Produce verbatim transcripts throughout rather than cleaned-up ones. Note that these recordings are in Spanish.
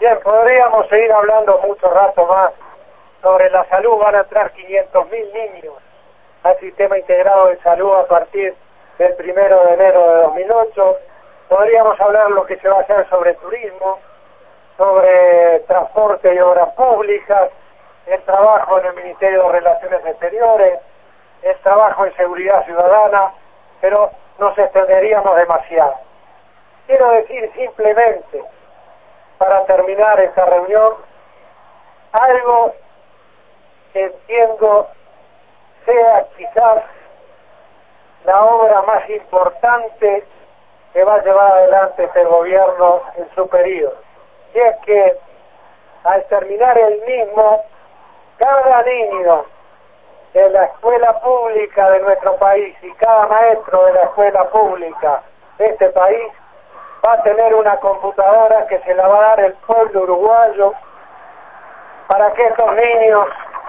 Bien, podríamos seguir hablando mucho rato más sobre la salud. Van a entrar quinientos mil niños al sistema integrado de salud a partir del primero de enero de dos mil ocho. Podríamos hablar lo que se va a hacer sobre turismo, sobre transporte y obras públicas, el trabajo en el Ministerio de Relaciones Exteriores, el trabajo en seguridad ciudadana, pero nos extenderíamos demasiado. Quiero decir simplemente, para terminar esta reunión, algo que entiendo sea quizás la obra más importante que va a llevar adelante este gobierno en su periodo. Y es que al terminar el mismo, cada niño de la escuela pública de nuestro país y cada maestro de la escuela pública de este país va a tener una computadora que se la va a dar el pueblo uruguayo para que estos niños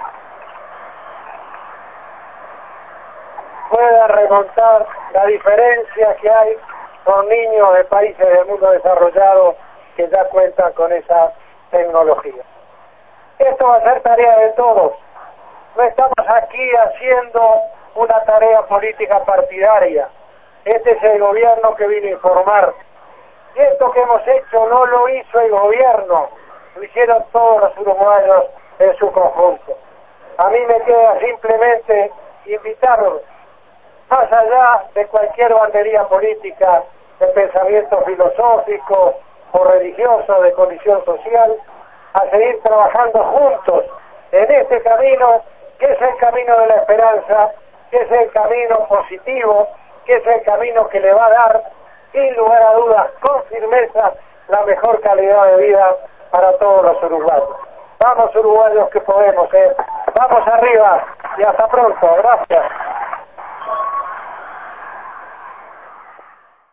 puedan remontar la diferencia que hay con niños de países del mundo desarrollado que ya cuentan con esa tecnología. Esto va a ser tarea de todos. No estamos aquí haciendo una tarea política partidaria. Este es el gobierno que vino a informar. Y esto que hemos hecho no lo hizo el gobierno, lo hicieron todos los uruguayos en su conjunto. A mí me queda simplemente invitarlos, más allá de cualquier bandería política, de pensamiento filosófico o religioso, de condición social, a seguir trabajando juntos en este camino, que es el camino de la esperanza, que es el camino positivo, que es el camino que le va a dar, sin lugar a dudas, con firmeza, la mejor calidad de vida para todos los uruguayos. Vamos uruguayos que podemos, ¿eh? Vamos arriba y hasta pronto. Gracias.